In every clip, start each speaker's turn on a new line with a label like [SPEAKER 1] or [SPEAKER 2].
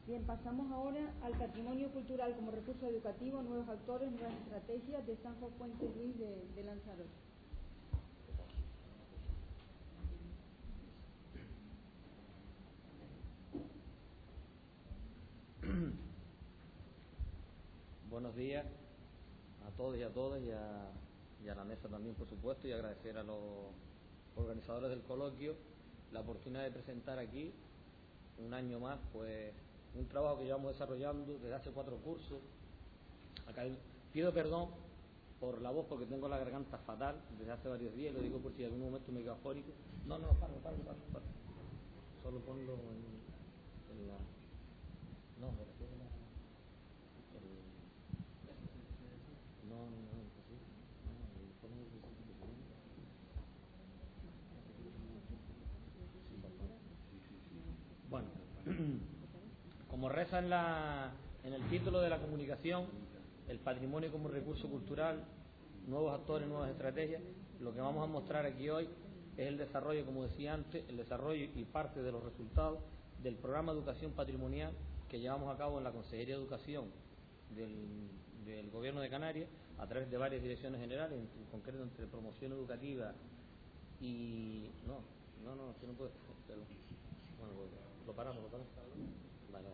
[SPEAKER 1] Bien, pasamos ahora al patrimonio cultural como recurso educativo, nuevos actores, nuevas estrategias de Sanjo Fuentes Luis de Lanzarote.
[SPEAKER 2] Buenos días a todos y a todas y a la mesa también, por supuesto, y agradecer a los organizadores del coloquio la oportunidad de presentar aquí un año más pues un trabajo que llevamos desarrollando desde hace 4 cursos. Acá pido perdón por la voz porque tengo la garganta fatal desde hace varios días, lo digo por si en algún momento me quedo afónico. No, paro. Solo ponlo en la... No, me refiero a la... Bueno, como reza en el título de la comunicación, el patrimonio como recurso cultural, nuevos actores, nuevas estrategias, lo que vamos a mostrar aquí hoy es el desarrollo, como decía antes, el desarrollo y parte de los resultados del programa de educación patrimonial que llevamos a cabo en la Consejería de Educación del Gobierno de Canarias a través de varias direcciones generales, en concreto entre promoción educativa y... No, que no puede... Bueno, lo paramos. Vale.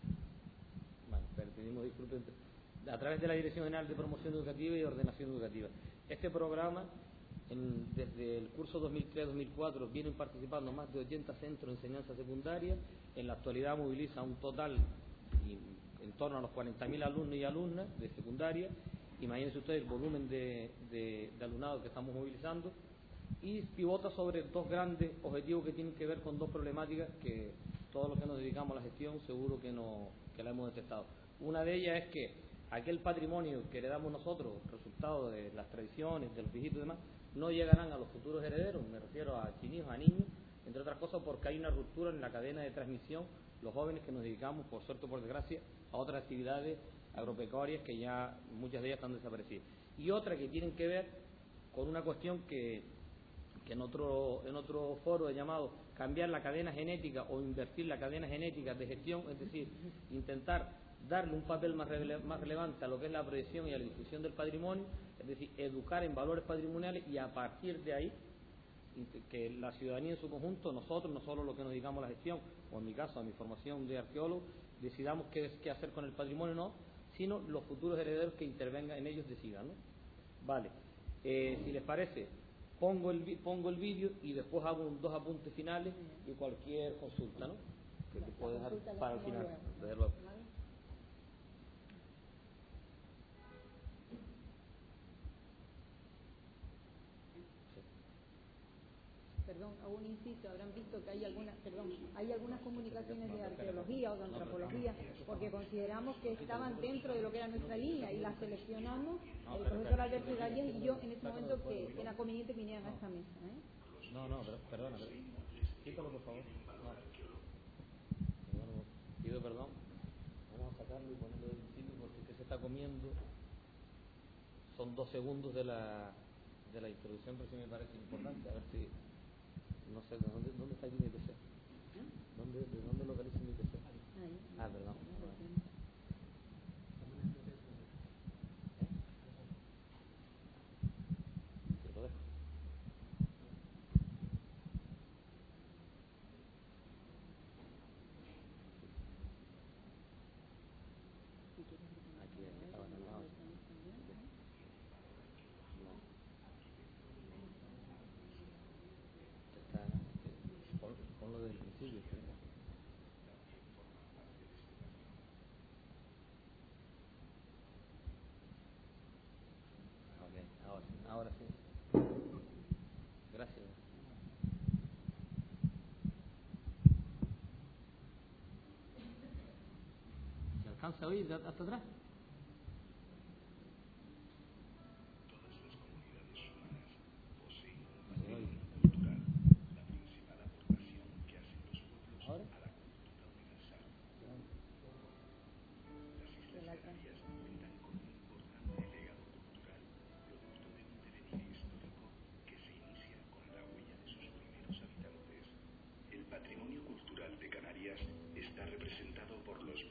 [SPEAKER 2] Pero pedimos disculpas. A través de la Dirección General de Promoción Educativa y Ordenación Educativa. Este programa, desde el curso 2003-2004, vienen participando más de 80 centros de enseñanza secundaria. En la actualidad moviliza un total en torno a los 40.000 alumnos y alumnas de secundaria. Imagínense ustedes el volumen de alumnado que estamos movilizando. Y pivota sobre 2 grandes objetivos que tienen que ver con 2 problemáticas que todos los que nos dedicamos a la gestión seguro que la hemos detectado. Una de ellas es que aquel patrimonio que heredamos nosotros, resultado de las tradiciones, de los viejitos y demás, no llegarán a los futuros herederos, me refiero a chinijos, a niños, entre otras cosas porque hay una ruptura en la cadena de transmisión, los jóvenes que nos dedicamos, por suerte o por desgracia, a otras actividades agropecuarias que ya muchas de ellas están desaparecidas. Y otra que tienen que ver con una cuestión que en otro foro he llamado cambiar la cadena genética o invertir la cadena genética de gestión, es decir, intentar darle un papel más relevante a lo que es la proyección y a la difusión del patrimonio, es decir, educar en valores patrimoniales y a partir de ahí que la ciudadanía en su conjunto, nosotros, no solo los que nos dedicamos a la gestión, o en mi caso a mi formación de arqueólogo, decidamos qué hacer con el patrimonio, no, sino los futuros herederos que intervengan en ellos decidan, ¿no? Vale, si les parece, pongo el vídeo y después hago 2 apuntes finales y cualquier consulta, ¿no? Que te puedo dejar para el final, desde luego.
[SPEAKER 1] Perdón, aún insisto, habrán visto que hay algunas comunicaciones de arqueología o de antropología, porque consideramos que estaban dentro de lo que era nuestra línea y las seleccionamos, el profesor Alberto Gallés y yo en ese momento que era conveniente que vinieran a esta mesa.
[SPEAKER 2] Perdona. Quítalo, por favor. Pido perdón. Vamos a sacarlo y ponerlo del principio porque que se está comiendo son 2 segundos de la introducción, pero sí me parece importante. A ver si... No sé, ¿dónde está aquí mi PC? ¿De dónde localiza mi PC? Perdón. Sí, lo dejo. Aquí estaba ganado. Ponlo desde el principio. Ahora sí. Gracias. ¿Se alcanza a oír hasta atrás?
[SPEAKER 3] El patrimonio cultural de Canarias está representado por los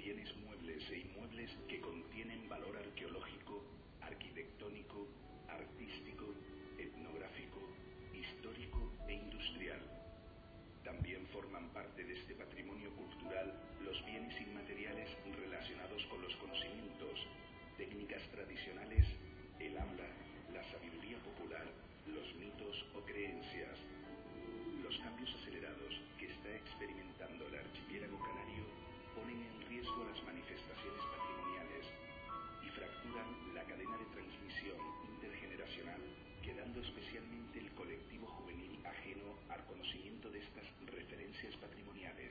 [SPEAKER 3] inmuebles que contienen valor arqueológico, arquitectónico, artístico, etnográfico, histórico e industrial. También forman parte de este patrimonio cultural los bienes inmateriales relacionados con los conocimientos, técnicas tradicionales, el habla, la sabiduría popular, los mitos o creencias. Los cambios acelerados que está experimentando el archipiélago canario ponen en riesgo las manifestaciones patrimoniales y fracturan la cadena de transmisión intergeneracional, quedando especialmente el colectivo juvenil ajeno al conocimiento de estas referencias patrimoniales.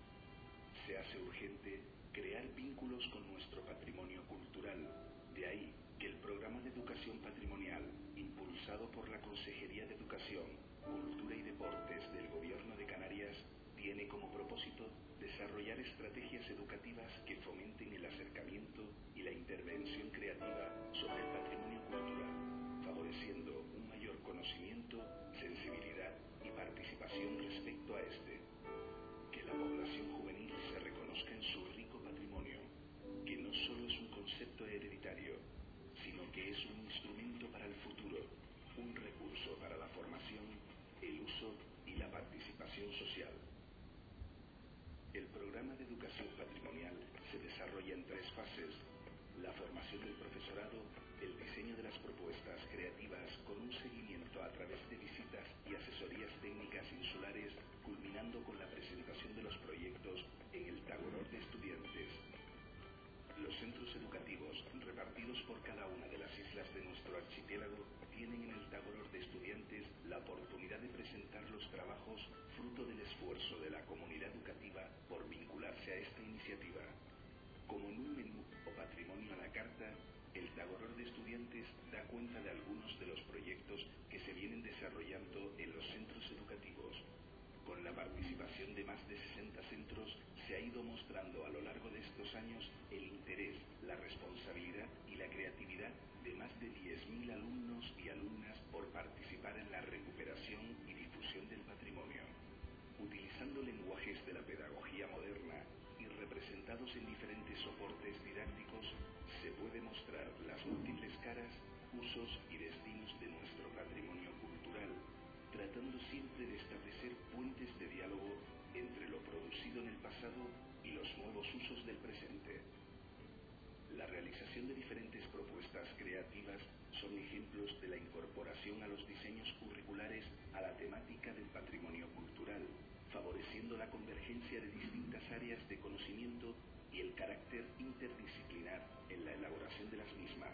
[SPEAKER 3] Se hace urgente crear vínculos con nuestro patrimonio cultural. De ahí que el programa de educación patrimonial, impulsado por la Consejería de Educación, Cultura y Deportes del Gobierno de Canarias, tiene como propósito desarrollar estrategias educativas que fomenten el acercamiento y la intervención creativa sobre el patrimonio cultural, favoreciendo un mayor conocimiento, sensibilidad y participación respecto a este. Que la población juvenil se reconozca en su rico patrimonio, que no solo es un concepto hereditario, sino que es un instrumento para el futuro, un recurso para la formación, el uso y la participación social. El programa de educación patrimonial se desarrolla en 3 fases: la formación del profesorado, el diseño de las propuestas creativas con un seguimiento a través de visitas y asesorías técnicas insulares, culminando con la presentación de los proyectos en el Tagoror de Estudiantes. Los centros educativos, repartidos por cada una de las islas de nuestro archipiélago, tienen en el Tagoror de Estudiantes la oportunidad de presentar los trabajos fruto del esfuerzo de la comunidad educativa por vincularse a esta iniciativa. Como en un menú o patrimonio a la carta, el Tagoror de Estudiantes da cuenta de algunos de los proyectos que se vienen desarrollando en los centros educativos. Con la participación de más de 60 centros, se ha ido mostrando a lo largo de estos años el interés, la responsabilidad y la creatividad de más de 10.000 alumnos y alumnas por participar en la recuperación y difusión del patrimonio. Utilizando lenguajes de la pedagogía moderna y representados en diferentes soportes didácticos, se puede mostrar las múltiples caras, usos y destinos de nuestro patrimonio cultural, tratando siempre de establecer puentes de diálogo entre lo producido en el pasado y los nuevos usos del presente. La realización de diferentes propuestas creativas son ejemplos de la incorporación a los diseños curriculares a la temática del patrimonio cultural, favoreciendo la convergencia de distintas áreas de conocimiento y el carácter interdisciplinar en la elaboración de las mismas.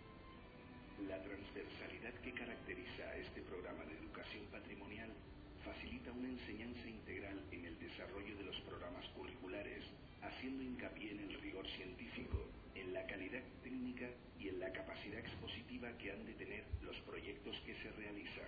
[SPEAKER 3] La transversalidad que caracteriza a este programa de educación patrimonial facilita una enseñanza integral en el desarrollo de los programas curriculares, haciendo hincapié en el rigor científico, en la calidad técnica y en la capacidad expositiva que han de tener los proyectos que se realizan.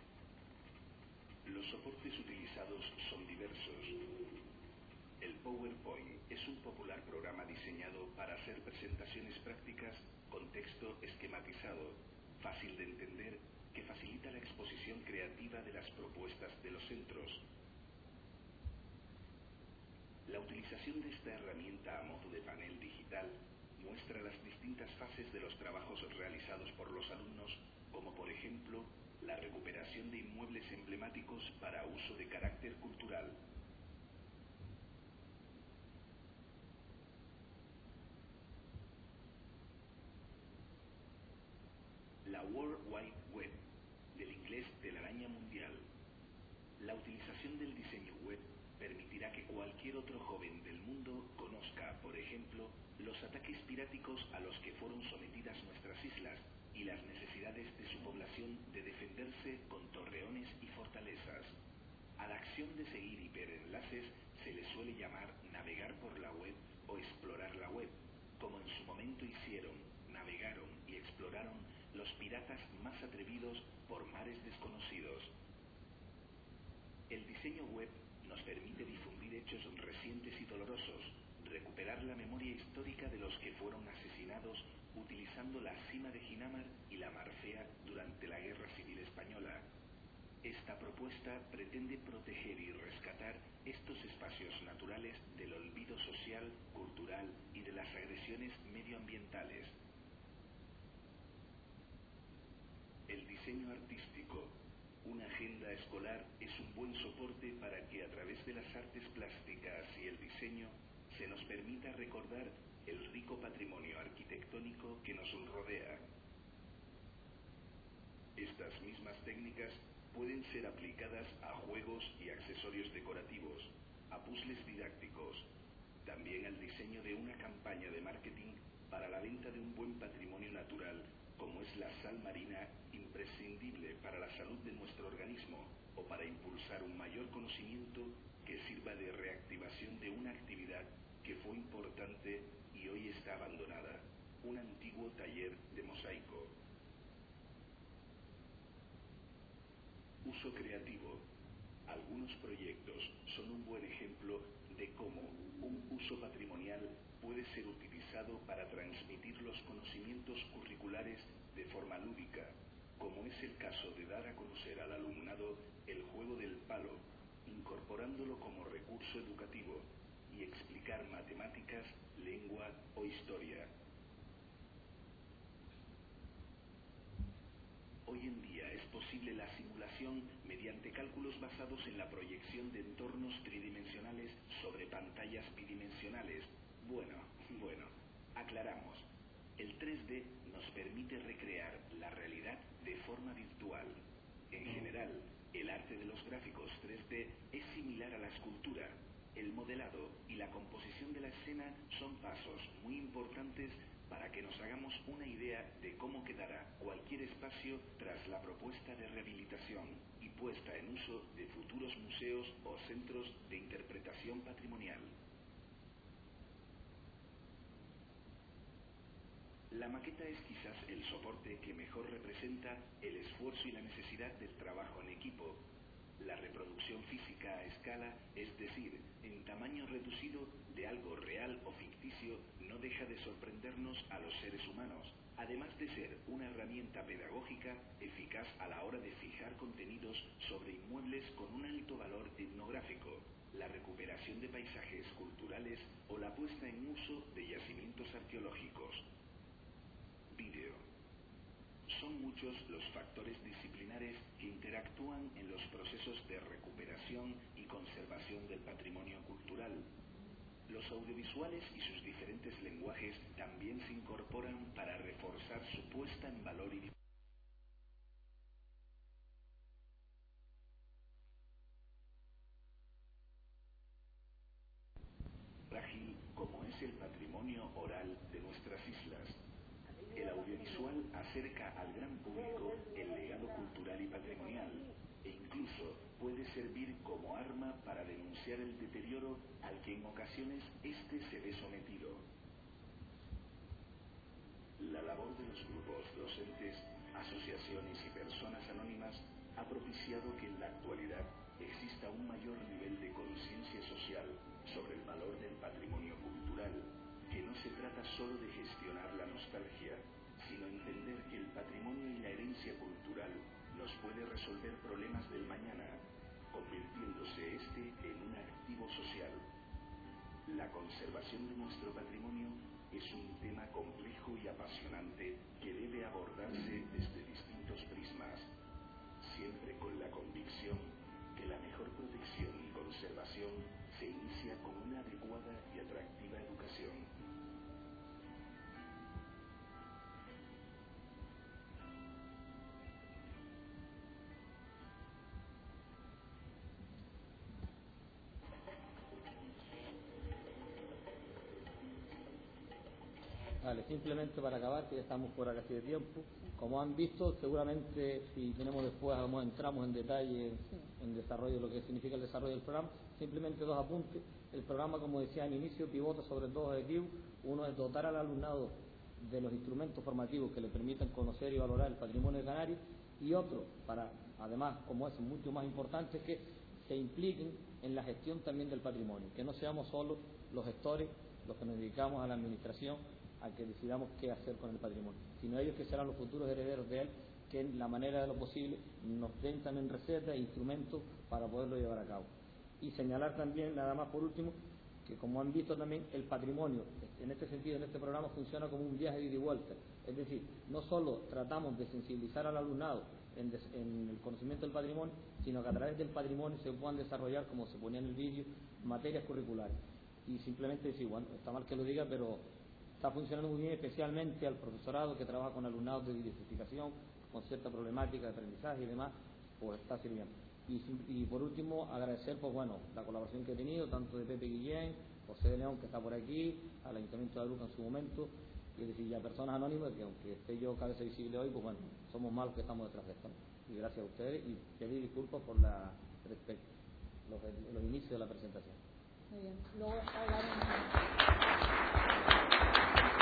[SPEAKER 3] Los soportes utilizados son diversos. El PowerPoint es un popular programa diseñado para hacer presentaciones prácticas con texto esquematizado, fácil de entender, que facilita la exposición creativa de las propuestas de los centros. La utilización de esta herramienta a modo de panel digital muestra las distintas fases de los trabajos realizados por los alumnos, como por ejemplo la recuperación de inmuebles emblemáticos para uso de carácter cultural. La World Wide Web, del inglés de la araña mundial. La utilización del diseño web permitirá que cualquier otro joven del mundo conozca, por ejemplo, los ataques piráticos a los que fueron sometidas nuestras islas y las necesidades de su población de defenderse con torreones y fortalezas. A la acción de seguir hiperenlaces se le suele llamar navegar por la web o explorar la web, como en su momento hicieron, navegaron y exploraron los piratas más atrevidos por mares desconocidos. El diseño web nos permite difundir hechos recientes y dolorosos, recuperar la memoria histórica de los que fueron asesinados utilizando la Sima de Ginamar y la Marfea durante la Guerra Civil Española. Esta propuesta pretende proteger y rescatar estos espacios naturales del olvido social, cultural y de las agresiones medioambientales. El diseño artístico, una agenda escolar, es un buen soporte para que a través de las artes plásticas y el diseño se nos permita recordar el rico patrimonio arquitectónico que nos rodea. Estas mismas técnicas pueden ser aplicadas a juegos y accesorios decorativos, a puzzles didácticos, también al diseño de una campaña de marketing para la venta de un buen patrimonio natural, como es la sal marina, imprescindible para la salud de nuestro organismo, o para impulsar un mayor conocimiento que sirva de reactivación de una actividad que fue importante y hoy está abandonada, un antiguo taller de mosaico. Uso creativo. Algunos proyectos son un buen ejemplo de cómo un uso patrimonial puede ser utilizado para transmitir los conocimientos curriculares de forma lúdica, como es el caso de dar a conocer al alumnado el juego del palo, incorporándolo como recurso educativo, y explicar matemáticas, lengua o historia. Hoy en día es posible la simulación mediante cálculos basados en la proyección de entornos tridimensionales sobre pantallas bidimensionales. Bueno, aclaramos. El 3D nos permite recrear la realidad de forma virtual. En general, el arte de los gráficos 3D es similar a la escultura. El modelado y la composición de la escena son pasos muy importantes para que nos hagamos una idea de cómo quedará cualquier espacio tras la propuesta de rehabilitación y puesta en uso de futuros museos o centros de interpretación patrimonial. La maqueta es quizás el soporte que mejor representa el esfuerzo y la necesidad del trabajo en equipo. La reproducción física a escala, es decir, en tamaño reducido de algo real o ficticio, no deja de sorprendernos a los seres humanos, además de ser una herramienta pedagógica eficaz a la hora de fijar contenidos sobre inmuebles con un alto valor etnográfico, la recuperación de paisajes culturales o la puesta en uso de yacimientos arqueológicos. Vídeo. Son muchos los factores disciplinares que interactúan en los procesos de recuperación y conservación del patrimonio cultural. Los audiovisuales y sus diferentes lenguajes también se incorporan para reforzar su puesta en valor y frágil como es el patrimonio oral de nuestras islas. El audiovisual acerca al gran público el legado cultural y patrimonial, e incluso puede servir como arma para denunciar el deterioro al que en ocasiones éste se ve sometido. La labor de los grupos docentes, asociaciones y personas anónimas ha propiciado que en la actualidad exista un mayor nivel de conciencia social sobre el valor del patrimonio cultural, que no se trata solo de gestionar la nostalgia, sino entender que el patrimonio y la herencia cultural nos puede resolver problemas del mañana, convirtiéndose este en un activo social. La conservación de nuestro patrimonio es un tema complejo y apasionante que debe abordarse desde distintos prismas, siempre con la convicción que la mejor protección y conservación se inicia con una adecuada y atractiva educación.
[SPEAKER 2] Vale, simplemente para acabar, que ya estamos fuera casi de tiempo. Como han visto, seguramente si tenemos después, a lo mejor entramos en detalle en desarrollo, lo que significa el desarrollo del programa. Simplemente dos apuntes. El programa, como decía al inicio, pivota sobre dos objetivos. Uno es dotar al alumnado de los instrumentos formativos que le permitan conocer y valorar el patrimonio de Canarias, y otro, para además, como es mucho más importante, es que se impliquen en la gestión también del patrimonio, que no seamos solo los gestores, los que nos dedicamos a la administración, a que decidamos qué hacer con el patrimonio, sino ellos que serán los futuros herederos de él, que en la manera de lo posible nos den también recetas e instrumentos para poderlo llevar a cabo. Y señalar también, nada más por último, que como han visto también, el patrimonio, en este sentido, en este programa funciona como un viaje de ida y vuelta. Es decir, no solo tratamos de sensibilizar al alumnado en el conocimiento del patrimonio, sino que a través del patrimonio se puedan desarrollar, como se ponía en el vídeo, materias curriculares. Y simplemente decir, bueno, está mal que lo diga, pero está funcionando muy bien, especialmente al profesorado que trabaja con alumnados de identificación, con cierta problemática de aprendizaje y demás, pues está sirviendo. Y por último, agradecer pues bueno, la colaboración que he tenido, tanto de Pepe Guillén, José de León, que está por aquí, al Ayuntamiento de Luca en su momento, y es decir, ya personas anónimas, que aunque esté yo cabeza visible hoy, pues bueno, somos más los que estamos detrás de esto. Y gracias a ustedes, y pedir disculpas por los inicios de la presentación.
[SPEAKER 1] Muy bien. Luego hablaremos.